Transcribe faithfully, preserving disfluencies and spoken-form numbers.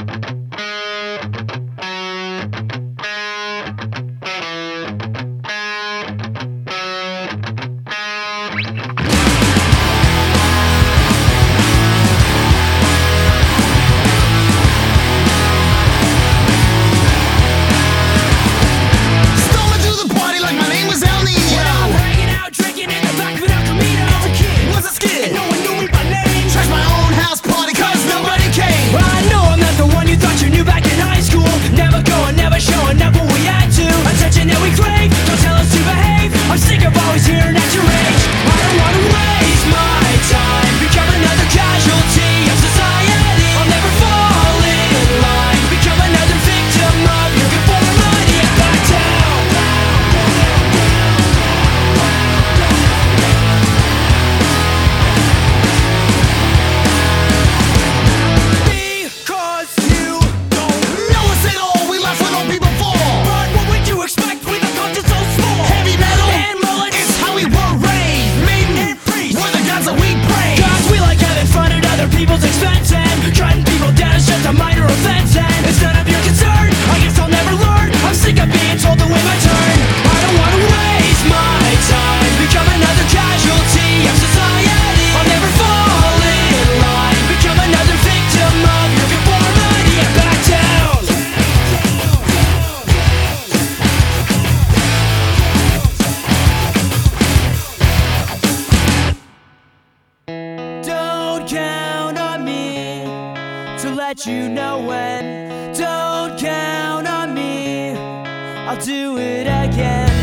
People's expense and trying people down is just a minor offense, and it's none of your concern. I guess I'll never learn. I'm sick of being told to wait my turn. I don't wanna waste my time, become another casualty of society. I'll never fall in line, become another victim of your conformity. And back down. Don't count on me to let you know when. Don't count on me, I'll do it again.